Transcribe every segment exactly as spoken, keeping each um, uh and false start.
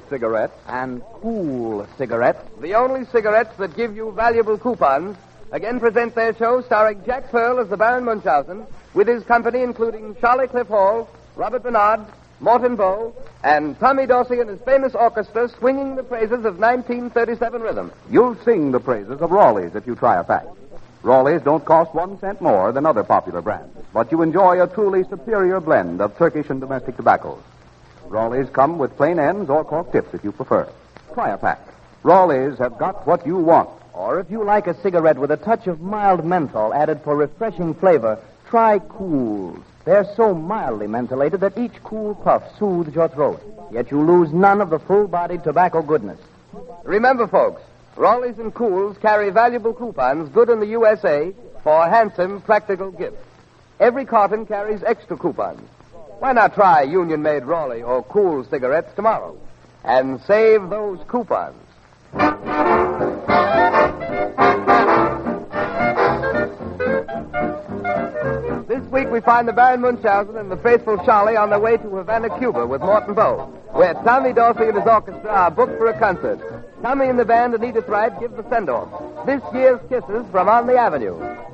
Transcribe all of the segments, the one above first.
cigarettes. And cool cigarettes. The only cigarettes that give you valuable coupons, again present their show starring Jack Pearl as the Baron Munchausen, with his company including Charlie Cliff Hall, Robert Bernard, Morton Bow, and Tommy Dorsey and his famous orchestra swinging the praises of nineteen thirty-seven rhythm. You'll sing the praises of Rawleys if you try a pack. Rawleys don't cost one cent more than other popular brands, but you enjoy a truly superior blend of Turkish and domestic tobaccos. Rawleys come with plain ends or cork tips if you prefer. Try a pack. Rawleys have got what you want. Or if you like a cigarette with a touch of mild menthol added for refreshing flavor, try Cools. They're so mildly mentholated that each cool puff soothes your throat, yet you lose none of the full-bodied tobacco goodness. Remember, folks, Rawleys and Cools carry valuable coupons good in the U S A for handsome, practical gifts. Every carton carries extra coupons. Why not try Union-made Rawley or Cool cigarettes tomorrow and save those coupons? This week we find the Baron Munchausen and the faithful Charlie on their way to Havana, Cuba with Morton Bow, where Tommy Dorsey and his orchestra are booked for a concert. Tommy and the band and Edith Wright give the send-off. This year's Kisses from On the Avenue.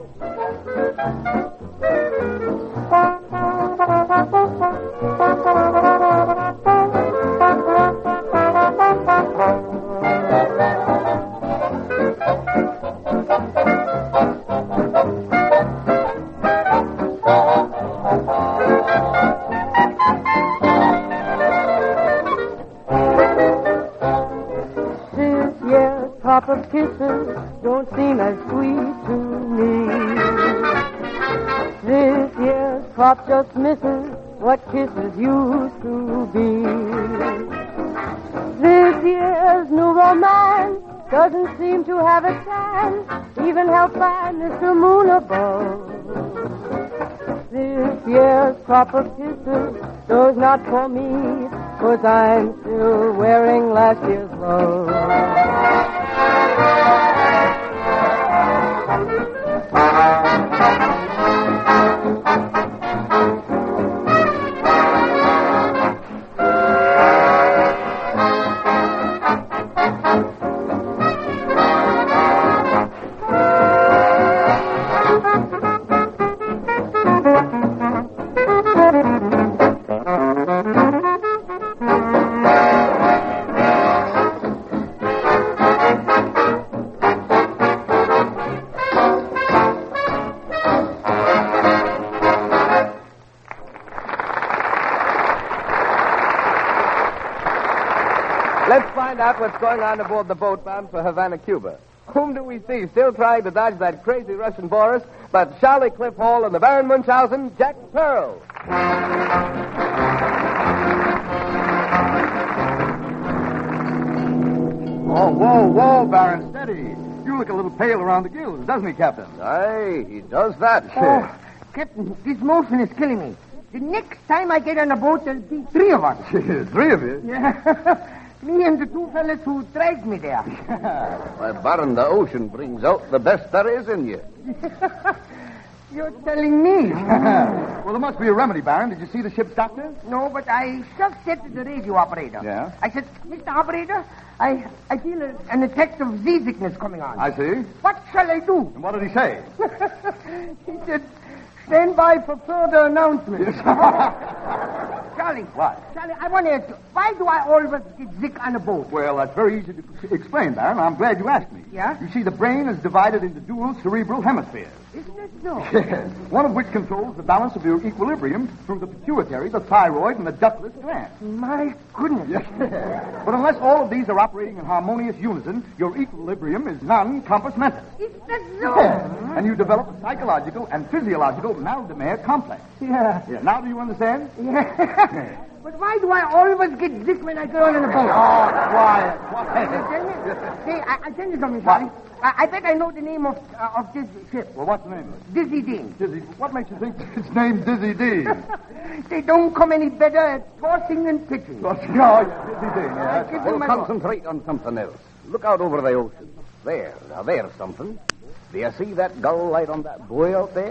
Pop of kisses don't seem as sweet to me. This year's crop just misses what kisses used to be. This year's new romance doesn't seem to have a chance, even helped by Mister Moon above. This year's crop of kisses does not for me, 'cause I'm still wearing last year's love. Let's find out what's going on aboard the boat bound for Havana, Cuba. Whom do we see still trying to dodge that crazy Russian Boris but Charlie Cliff Hall and the Baron Munchausen, Jack Pearl? Oh, whoa, whoa, Baron, steady. You look a little pale around the gills, doesn't he, Captain? Aye, he does that. Oh, Captain, this motion is killing me. The next time I get on a boat, there'll be three of us. Three of you? Yeah. Me and the two fellas who dragged me there. Why, Baron, the ocean brings out the best there is in you. You're telling me? Well, there must be a remedy, Baron. Did you see the ship's doctor? No, but I just said to the radio operator. Yeah? I said, Mister Operator, I I feel a, an attack of seasickness coming on. I see. What shall I do? And what did he say? He said, stand by for further announcements. Charlie. What? Charlie, I want to ask you, why do I always get sick on a boat? Well, that's very easy to explain, Baron. I'm glad you asked me. Yeah? You see, the brain is divided into dual cerebral hemispheres. Isn't it so? Yes. One of which controls the balance of your equilibrium through the pituitary, the thyroid, and the ductless gland. My goodness. Yes. But unless all of these are operating in harmonious unison, your equilibrium is non-compass mentis. Is that so? Yes. And you develop a psychological and physiological mal-de-mer complex. Yeah. Yeah. Now do you understand? Yeah. But why do I always get sick when I go on in a boat? Oh, quiet, quiet. Hey, I, I tell you something, Charlie. I, I bet I know the name of uh, of this ship. Well, what's the name of it? Dizzy Dean. Dizzy. What makes you think it's named Dizzy Dean? They don't come any better at tossing and pitching. Oh, yeah, Dizzy Dean. Yeah, Give We'll them my concentrate on something else. Look out over the ocean. There, now there's something. Do you see that gull light on that buoy out there?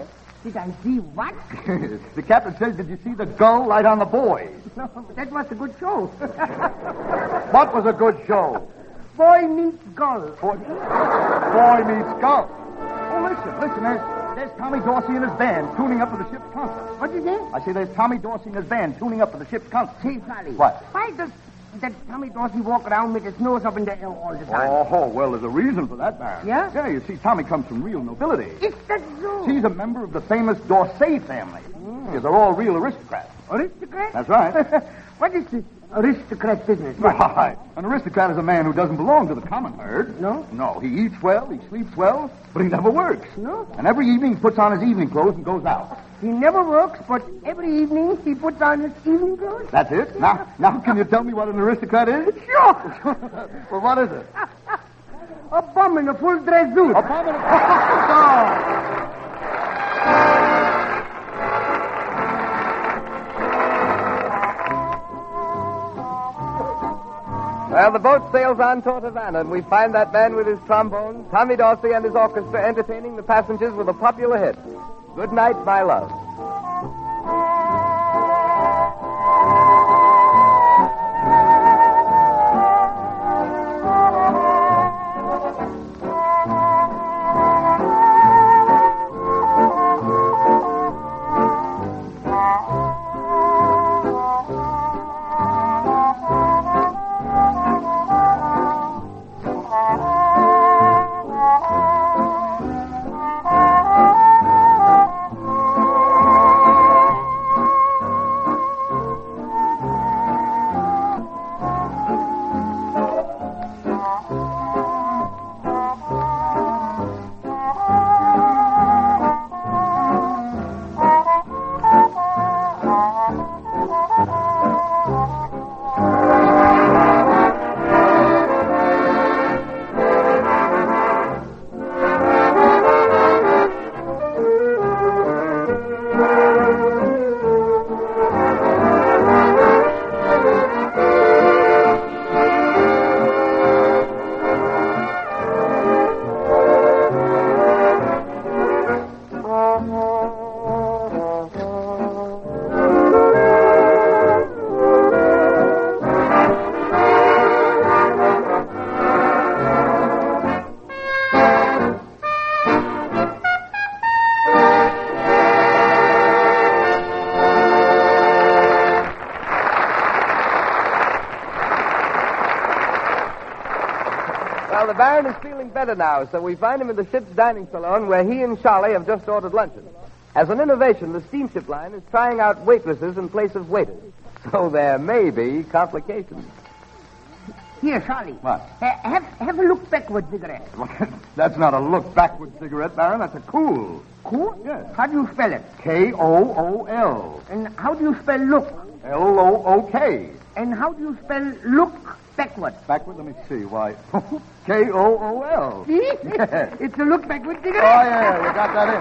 Did I see what? The captain says, did you see the gull light on the boys? No, that was a good show. What was a good show? Boy meets gull. Boy, boy meets gull. Oh, listen, listen, there's, there's Tommy Dorsey and his band tuning up for the ship's concert. What is it? I say there's Tommy Dorsey and his band tuning up for the ship's concert. Say, Sally. What? Why does that Tommy Dorsey walk around with his nose up in the air all the time? Oh, well, there's a reason for that, Baron. Yeah? Yeah, you see, Tommy comes from real nobility. Is that so? He's a member of the famous Dorsey family. Mm. Yeah, they're all real aristocrats. Aristocrat? That's right. What is this aristocrat business? Right. An aristocrat is a man who doesn't belong to the common herd. No? No, he eats well, he sleeps well, but he never works. No? And every evening he puts on his evening clothes and goes out. He never works, but every evening he puts on his evening clothes? That's it. Now, now can you tell me what an aristocrat is? Sure. Well, what is it? A bum in a full dress suit. A bum in a... Well, the boat sails on toward Havana, and we find that man with his trombone, Tommy Dorsey, and his orchestra entertaining the passengers with a popular hit, Good Night, My Love. Well, the Baron is feeling better now, so we find him in the ship's dining salon where he and Charlie have just ordered luncheon. As an innovation, the steamship line is trying out waitresses in place of waiters. So there may be complications. Here, Charlie. What? Uh, have, have a look backward cigarette. That's not a look backward cigarette, Baron. That's a cool. Cool? Yes. How do you spell it? K O O L. And how do you spell look? L O O K. And how do you spell look backward? Backward? Let me see. Why? K O O L. See? Yeah. It's a look backward Oh, cigarette. yeah, you got that in,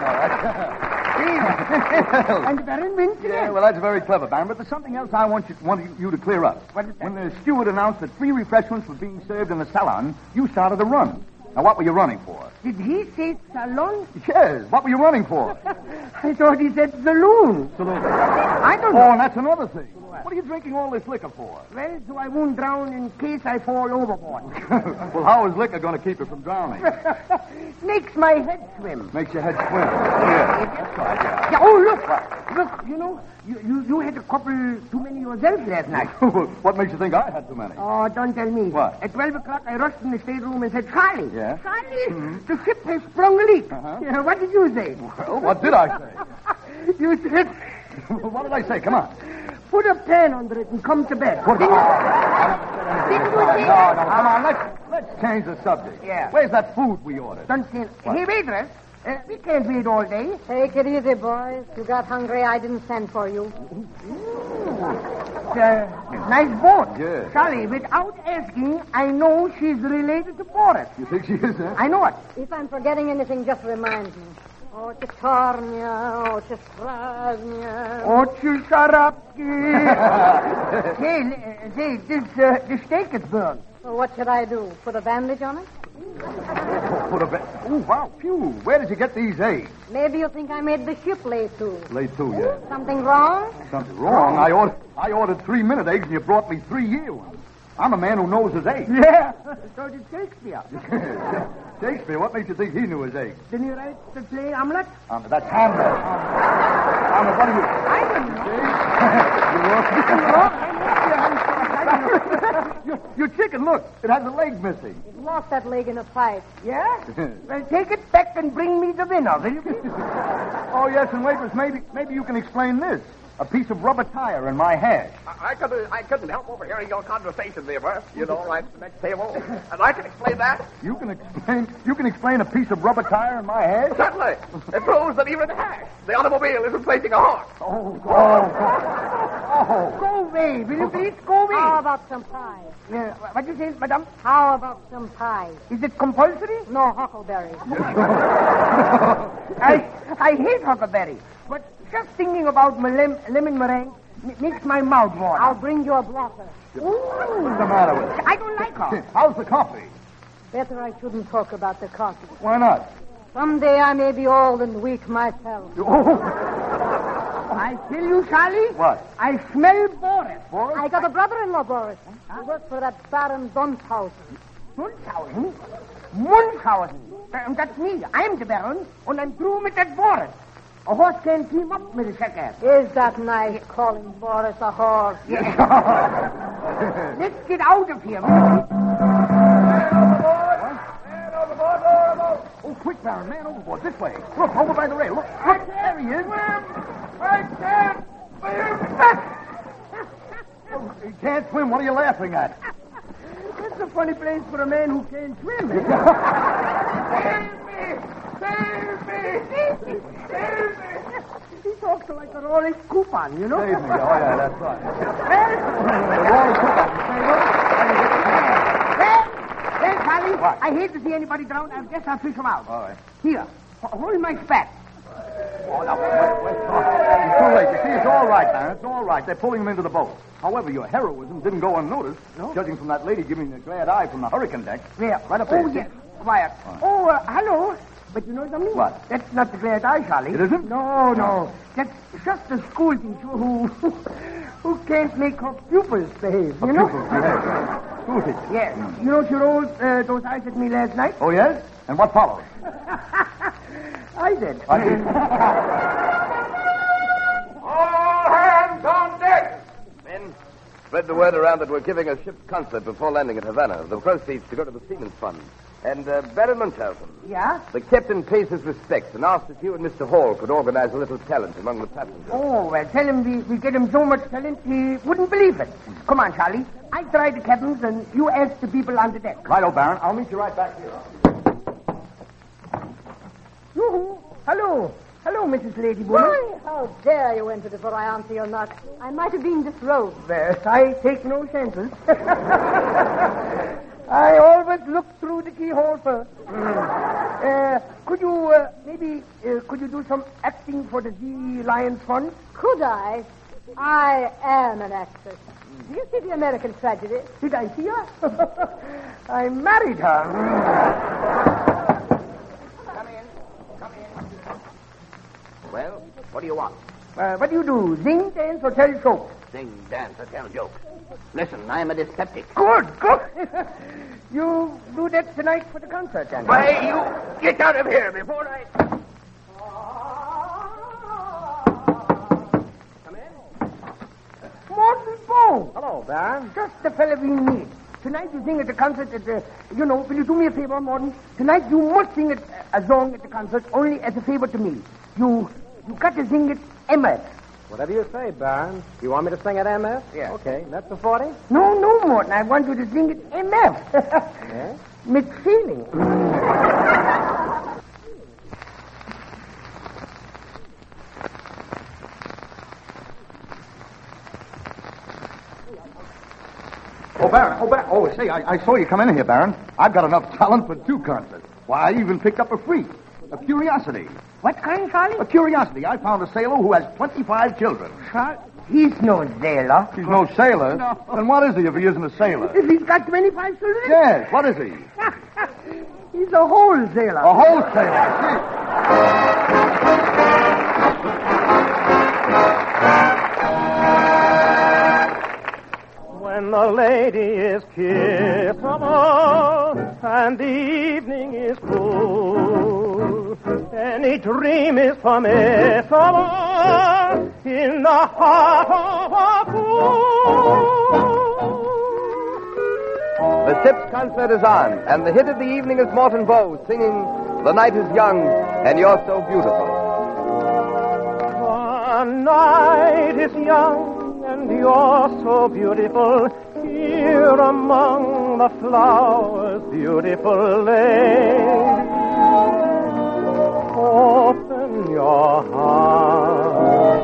all right. And the Baron wins again. Yeah, well, that's very clever, Baron. But there's something else I want you, want you to clear up. What is that? When the steward announced that free refreshments were being served in the salon, you started a run. Now, what were you running for? Did he say salon? Yes. What were you running for? I thought he said saloon. Saloon. I don't Oh, know. and that's another thing. What are you drinking all this liquor for? Well, so I won't drown in case I fall overboard. Well, how is liquor going to keep you from drowning? Makes my head swim. Makes your head swim. Yeah, that's right, yeah. Yeah, oh, look. Look, you know, you, you, you had a couple too many yourself last night. What makes you think I had too many? Oh, don't tell me. What? At twelve o'clock, I rushed in the stateroom and said, Charlie. Yeah? Charlie, the ship has sprung a leak. Uh-huh. Yeah, what did you say? Well, what did I say? You said, What did I say? Come on. put a pan under it and come to bed. Put it Didn't on. Didn't you say No, that? no, come on. Let's, let's change the subject. Yeah. Where's that food we ordered? Don't say Hey, waitress, uh, we can't wait all day. Take it easy, boys. You got hungry, I didn't send for you. It's a nice boat. Yeah. Charlie, without asking, I know she's related to Boris. You think she is, huh? I know it. If I'm forgetting anything, just remind me. Oh, Chitornia, oh, Chistrasnia. Oczy szarapki. Say, l- say, this, uh, the steak is burned. So what should I do? Put a bandage on it? put a bed. Oh, wow, phew. Where did you get these eggs? Maybe you think I made the ship lay to. Lay two, yeah. Something wrong? Something wrong. I ordered, I ordered three-minute eggs, and you brought me three-year ones. I'm a man who knows his eggs. Yeah, so did Shakespeare. Shakespeare, what makes you think he knew his eggs? Didn't you write the play Hamlet? Um, that's Hamlet. Hamlet, what are you... I didn't know. your, your chicken, look, it has a leg missing. It lost that leg in a fight. Yeah? Well, take it back and bring me the winner, will you please? Oh, yes, and wait, miss, maybe, maybe you can explain this. A piece of rubber tire in my hash. I, I couldn't I couldn't help overhearing your conversation there, Bert. You know, right at the next table. And I can explain that. You can explain you can explain a piece of rubber tire in my hash? Certainly. It proves that even in hash, the automobile is replacing a horse. Oh, oh, oh. Go away, will you please? Go away. How about some pie? Yeah, what do you say, madame? How about some pie? Is it compulsory? No huckleberries. I I hate huckleberry, but just thinking about my lem- lemon meringue m- makes my mouth water. I'll bring you a blosser. What's the matter with it? I don't like her. How's the coffee? Better I shouldn't talk about the coffee. Why not? Someday I may be old and weak myself. Oh. I tell you, Charlie. What? I smell Boris. Boris? I got a brother-in-law, Boris. He works for that Baron Dunshausen. Munchausen? Munchausen. Um, that's me. I'm the Baron, and I'm through with that Boris. A horse can't team up with a jackass. Is that nice, calling Boris a horse? Yeah. Let's get out of here. Oh, quick, Baron, man overboard, this way. Look, over by the rail. Look, look, there he is. I can't Oh, he can't swim. What are you laughing at? That's a funny place for a man who can't swim. Save me! Save me! Save me! He talks like a Rolex coupon, you know? Save me. Oh, yeah, that's right. The Rolex coupon. Hey, hey, Charlie. What? I hate to see anybody drown. I guess I'll fish them out. All right. Here, h- hold my spat. Oh, now, wait, wait. It's too late. You see, it's all right, Baron. It's all right. They're pulling him into the boat. However, your heroism didn't go unnoticed, No? judging from that lady giving the glad eye from the hurricane deck. There. Right up there. Oh, yes. Quiet. Oh, uh, hello. But you know something? What? That's not the glad eye, Charlie. It isn't? No, no. That's just a school teacher who who can't make her pupils behave, you know? Pupils, yes. School teacher. Yes. You know she rolled uh, those eyes at me last night? Oh, yes? And what followed? I did. I did. All hands on deck! Men, spread the word around that we're giving a ship's concert before landing at Havana. The proceeds to go to the Seamen's Fund. And, uh, Baron Munchausen, Yeah? the captain pays his respects and asks if you and Mister Hall could organize a little talent among the passengers. Oh, well, tell him we, we get him so much talent he wouldn't believe it. Come on, Charlie. I try the cabins and you ask the people on the deck. Righto, Baron. I'll meet you right back here. Yoo-hoo. Hello. Hello, Missus Lady Woman. Why, how dare you enter before I answer your knock? I might have been disrobed. Well, I take no chances. I always look through the keyhole first. Uh, could you, uh, maybe, uh, could you do some acting for the Z Lions Fund? Could I? I am an actress. Do you see the American tragedy? Did I see her? I married her. Come in. Come in. Well, what do you want? Uh, what do you do? Sing, dance, or tell jokes? Sing, dance, or tell jokes. Listen, I'm a dyspeptic. Good, good. You do that tonight for the concert, then? Why, you get out of here before I... Come in. Morton Bow. Hello, Baron. Just the fellow we need. Tonight you sing at the concert at the... You know, will you do me a favor, Morton? Tonight you must sing it, a song at the concert only as a favor to me. You you got to sing it M F. Whatever you say, Baron. You want me to sing at M F? Yeah. Okay. That's the forty? No, no, Morton. I want you to sing it M F. Yes? With feeling. Oh, Baron. Oh, Baron. Oh, say, I, I saw you come in here, Baron. I've got enough talent for two concerts. Why, I even picked up a freak. A curiosity. What kind, Charlie? A curiosity. I found a sailor who has twenty-five children. Charlie? He's no sailor. He's no sailor. No. Then what is he if he isn't a sailor? If he's got twenty-five children? Yes, what is he? He's a wholesaler. A wholesaler. When the lady is kissable and the evening is cool, any dream is permissible in the heart of a fool. The Sips concert is on, and the hit of the evening is Morton Bow singing The Night is Young and You're So Beautiful. The night is young and you're so beautiful, here among the flowers, beautiful lady. Open your heart.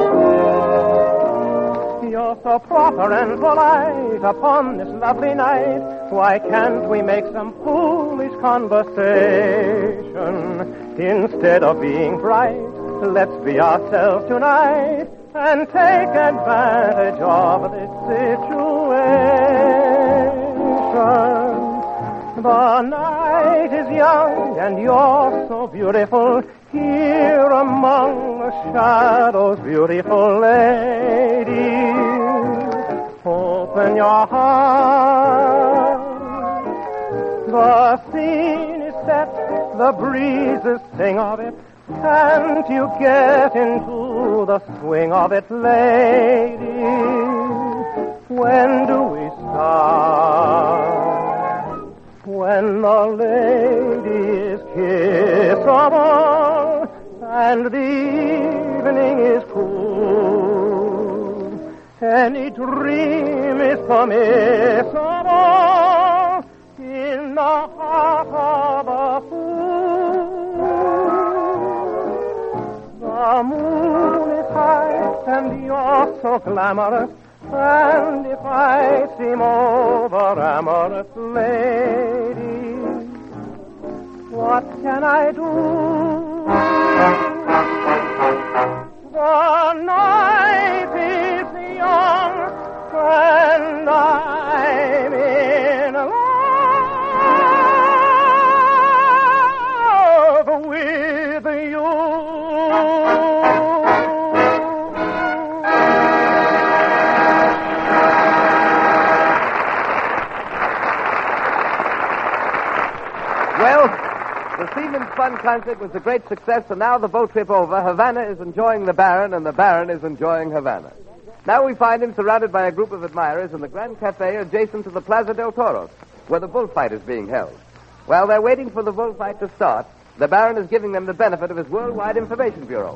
You're so proper and polite upon this lovely night. Why can't we make some foolish conversation instead of being bright? Let's be ourselves tonight and take advantage of this situation. The night is young and you're so beautiful, here among the shadows, beautiful lady. Open your heart. The scene is set, the breezes sing of it, and you get into the swing of it, lady. When do we start? When the lady is kissable and the evening is cool, any dream is permissible in the heart of a fool. The moon is high and you're so glamorous, and if I seem over amorous, lady, what can I do? The night is young and I'm in love with you. Well, the Seaman's Fun concert was a great success, and now the boat trip over, Havana is enjoying the Baron, and the Baron is enjoying Havana. Now we find him surrounded by a group of admirers in the Grand Cafe adjacent to the Plaza del Toros, where the bullfight is being held. While they're waiting for the bullfight to start, the Baron is giving them the benefit of his Worldwide Information Bureau.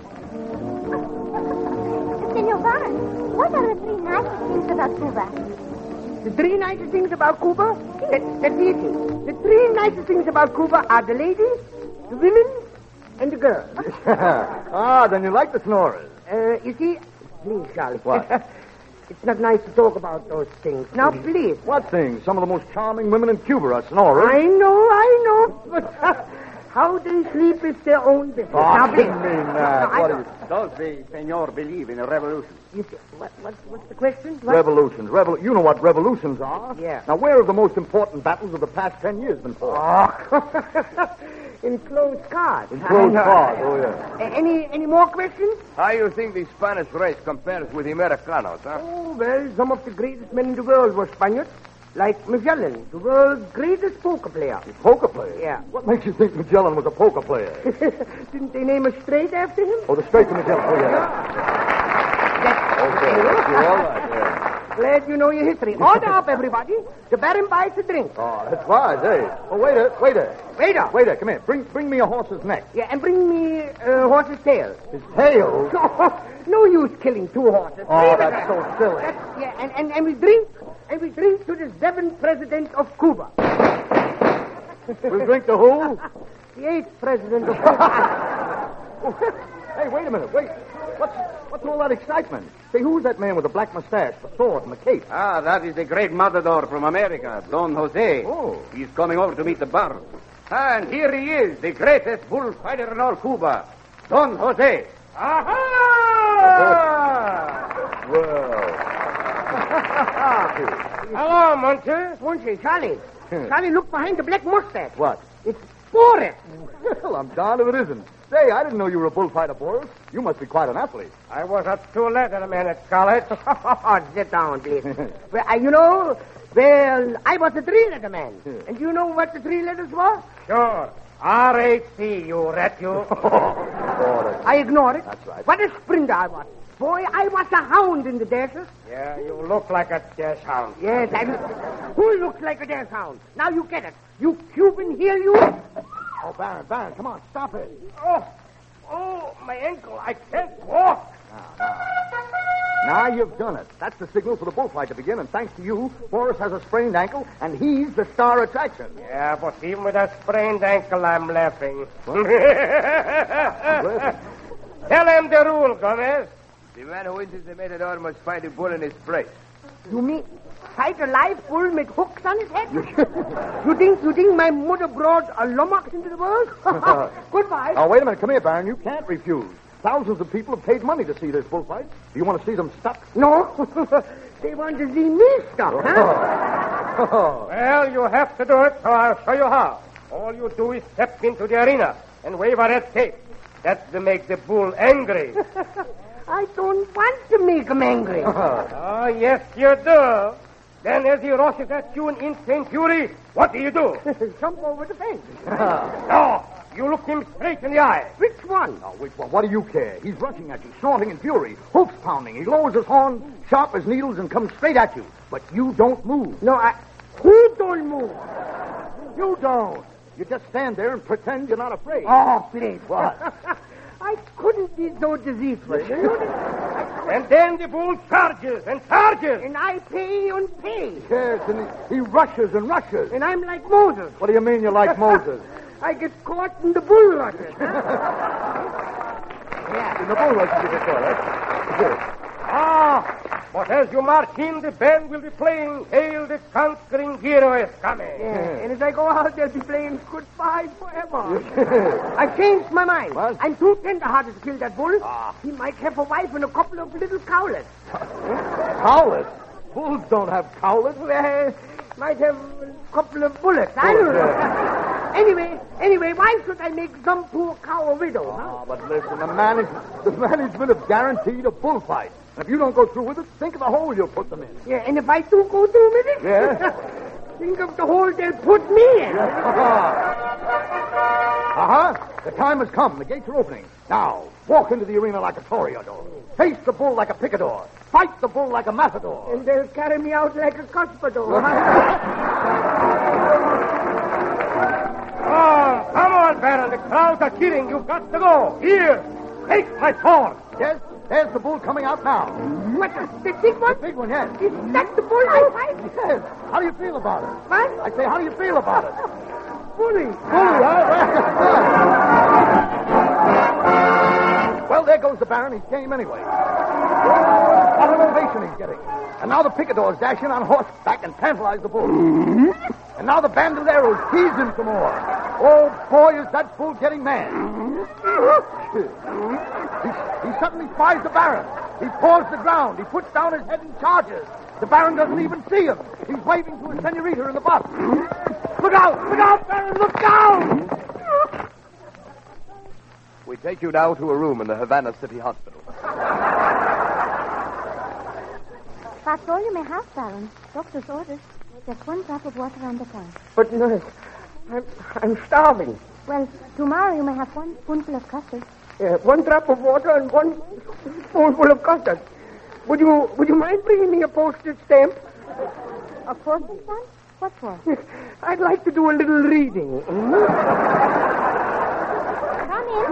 Senor Baron, what are the three nicest things about Cuba? The three nicest things about Cuba? That, that's easy. The three nicest things about Cuba are the ladies, the women, and the girls. Ah, then you like the snorers. Uh, you see, please, Charlie. What? It's not nice to talk about those things. Now, please. What things? Some of the most charming women in Cuba are snorers. I know, I know. But uh, how they sleep is their own business. Oh, now, I please. didn't mean that. No, What I do you... Does the senor believe in a revolution? You see, what, what, what's the question? What? Revolutions. Revol- you know what revolutions are. Yeah. Now, where have the most important battles of the past ten years been fought? Oh. In closed cars. In closed cars, oh, yeah. Uh, any, any more questions? How do you think the Spanish race compares with the Americanos, huh? Oh, well, some of the greatest men in the world were Spaniards. Like Magellan, the world's greatest poker player. Poker player? Yeah. What makes you think Magellan was a poker player? Didn't they name a strait after him? Oh, the Strait of Magellan. Oh, yeah. Okay, you're all right, yeah. Glad you know your history. Order up, everybody. The Baron buys a drink. Oh, that's wise, eh? Oh, waiter, waiter. Waiter. Waiter, come here. Bring bring me a horse's neck. Yeah, and bring me a uh, horse's tail. His tail? No use killing two horses. Oh, Leave it that's there. so silly. That's, yeah, and, and, and we drink, and we drink to the seventh president of Cuba. We'll drink to who? The eighth president of Cuba. Hey, wait a minute. Wait. What's what's all that excitement? Say, who's that man with the black mustache, the sword, and the cape? Ah, that is the great matador from America, Don Jose. Oh. He's coming over to meet the Baron. And here he is, the greatest bullfighter in all Cuba, Don Jose. Aha! Well. Hello, Monsieur. Monsieur, Charlie. Charlie, look behind the black mustache. What? It's Boris. Well, I'm darned if it isn't. Say, I didn't know you were a bullfighter, Boris. You must be quite an athlete. I was a two-letter man at college. Sit down, please. Well, uh, you know, well, I was a three-letter man. And you know what the three letters were? Sure. R A C, you rat, you. Boris. I ignore it. That's right. What a sprinter I was. Boy, I was a hound in the dashes. Yeah, you look like a dash hound. Yes, I Who looks like a dash hound? Now you get it. You Cuban, hear you? Oh, Baron, Baron, come on, stop it. Oh, oh, my ankle. I can't walk. Now you've done it. That's the signal for the bullfight to begin, and thanks to you, Boris has a sprained ankle, and he's the star attraction. Yeah, but even with a sprained ankle, I'm laughing. Tell him the rule, Gomez. The man who wins the matador must find a bull in his place. You mean fight a live bull with hooks on his head? you think you think my mother brought a lummox into the world? Goodbye. Oh, wait a minute. Come here, Baron. You can't refuse. Thousands of people have paid money to see this bullfight. Do you want to see them stuck? No. They want to see me stuck, huh? Well, you have to do it, so I'll show you how. All you do is step into the arena and wave a red tape. That's to make the bull angry. I don't want to make him angry. Oh, yes, you do. Then as he rushes at you in insane fury, what do you do? Jump over the fence. No, you look him straight in the eye. Which one? Oh, which one? What do you care? He's rushing at you, snorting in fury, hoofs pounding. He lowers his horn, sharp as needles, and comes straight at you. But you don't move. No, I... Who don't move? You don't. You just stand there and pretend you're not afraid. Oh, please. What? I couldn't be so deceitful. And then the bull charges and charges. And I pay and pay. Yes, and he, he rushes and rushes. And I'm like Moses. What do you mean you're like Moses? I get caught in the bull rushes. Yeah. In the bull rushes, you get caught, eh? Ah, but as you march in, the band will be playing Hail the Conquering Hero is Coming. Yeah. And as I go out, they'll be playing Goodbye Forever. I've changed my mind. What? I'm too tender-hearted to kill that bull. Ah. He might have a wife and a couple of little cowlets. Cowlets? Bulls don't have cowlets. Well, might have a couple of bullets. I don't know. Anyway, anyway, why should I make some poor cow a widow, huh? Oh, but listen, the, manage- the management have guaranteed a bullfight. And if you don't go through with it, think of the hole you'll put them in. Yeah, and if I do go through with it? Yeah? Think of the hole they'll put me in. Uh-huh. The time has come. The gates are opening. Now, walk into the arena like a toreador. Face the bull like a picador. Fight the bull like a matador. And they'll carry me out like a cuspidor. Oh, come on, Baron. The crowds are cheering. You've got to go. Here, take my sword. Yes, there's the bull coming out now. What, the big one? The big one, yes. Is that the bull I fight? Yes. How do you feel about it? What? I say, how do you feel about it? Bully. Bully, huh? Well, there goes the Baron. He's game anyway. What an ovation he's getting. And now the picadors dash in on horseback and tantalize the bull. And now the bandoleros tease him some more. Oh, boy, is that bull getting mad. he, he suddenly spies the Baron. He paws the ground. He puts down his head and charges. The Baron doesn't even see him. He's waving to his senorita in the box. Look out! Look out, Baron! Look down! We take you now to a room in the Havana City Hospital. That's all you may have, Baron. Doctor's orders. Just one drop of water on the tongue. But, nurse, I'm, I'm starving. Well, tomorrow you may have one spoonful of custard. Yeah, one drop of water and one spoonful of custard. Would you would you mind bringing me a postage stamp? A postage stamp? What for? I'd like to do a little reading. Come in.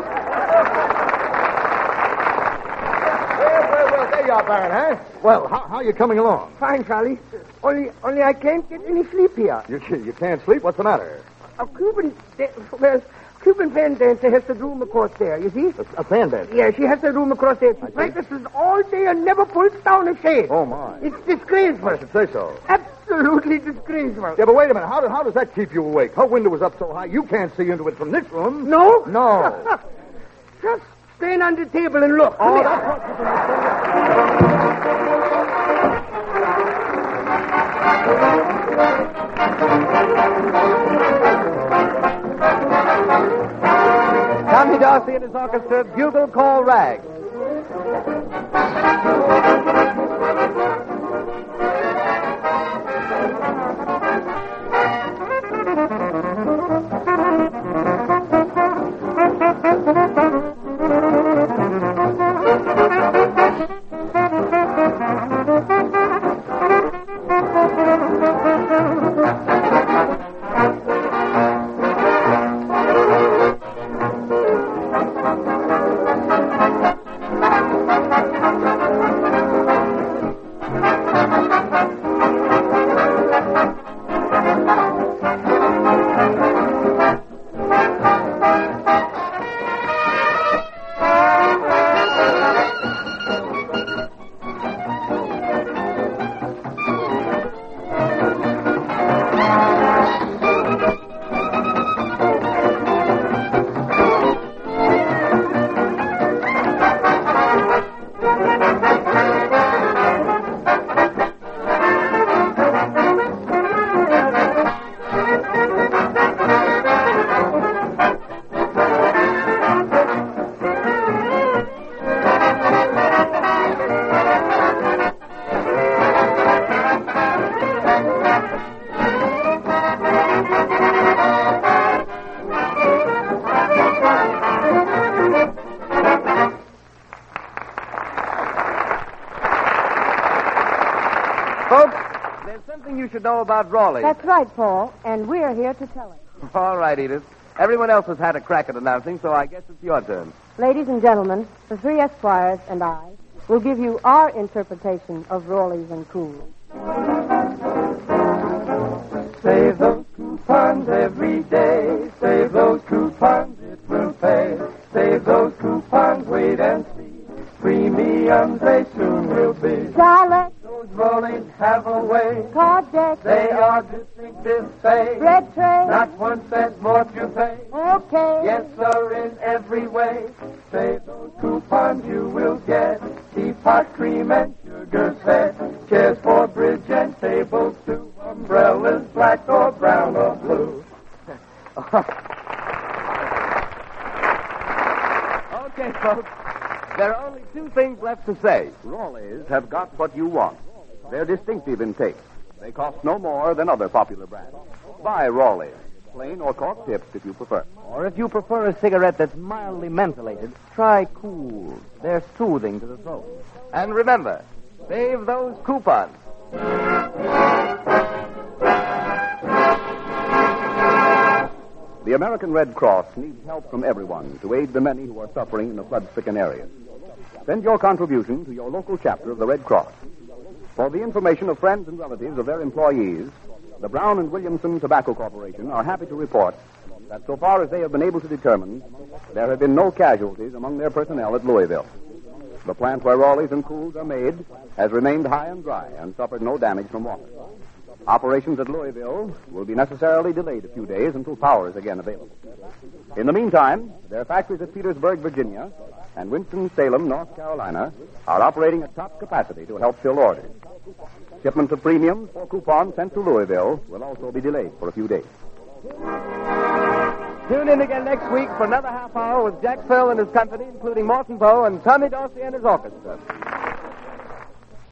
Well, well, well, there you are, Baron, huh? Well, how, how are you coming along? Fine, Charlie. Only only I can't get any sleep here. You, you can't sleep? What's the matter? A Cuban, da- well, Cuban fan dancer has the room across there, you see? A, a fan dance? Yeah, she has the room across there. She I see. practices all day and never pulls down a shade. Oh, my. It's disgraceful. I should say so. Absolutely disgraceful. Yeah, but wait a minute. How, do, how does that keep you awake? Her window was up so high, you can't see into it from this room. No? No. Just stand on the table and look. Oh, Come that's here. what you can Orchestra, Bugle Call Rag. Folks, there's something you should know about Raleigh. That's right, Paul, and we're here to tell it. All right, Edith. Everyone else has had a crack at announcing, so I guess it's your turn. Ladies and gentlemen, the three Esquires and I will give you our interpretation of Raleigh's and Cools. Save those coupons every day. Save those coupons, it will pay. Save those coupons, wait and see. Premiums they soon will be. Dialect, Those Rollies have a way. card deck, They are distinctive, say. red tray. Not one cent more to pay. Okay. Yes, sir, in every way. Save those coupons you will get. Teapot, cream, and sugar set. Chairs for bridge and tables too. Umbrellas, black or brown or blue. Okay, folks. There are only two things left to say. Raleigh's have got what you want. They're distinctive in taste. They cost no more than other popular brands. Buy Raleigh's, plain or cork tipped if you prefer. Or if you prefer a cigarette that's mildly mentholated, try Cools. They're soothing to the throat. And remember, save those coupons. The American Red Cross needs help from everyone to aid the many who are suffering in the flood-stricken areas. Send your contribution to your local chapter of the Red Cross. For the information of friends and relatives of their employees, the Brown and Williamson Tobacco Corporation are happy to report that so far as they have been able to determine, there have been no casualties among their personnel at Louisville. The plant where Raleigh's and Cools are made has remained high and dry and suffered no damage from water. Operations at Louisville will be necessarily delayed a few days until power is again available. In the meantime, their factories at Petersburg, Virginia, and Winston-Salem, North Carolina, are operating at top capacity to help fill orders. Shipment of premiums for coupons sent to Louisville will also be delayed for a few days. Tune in again next week for another half hour with Jack Pearl and his company, including Morton Bow and Tommy Dorsey and his orchestra.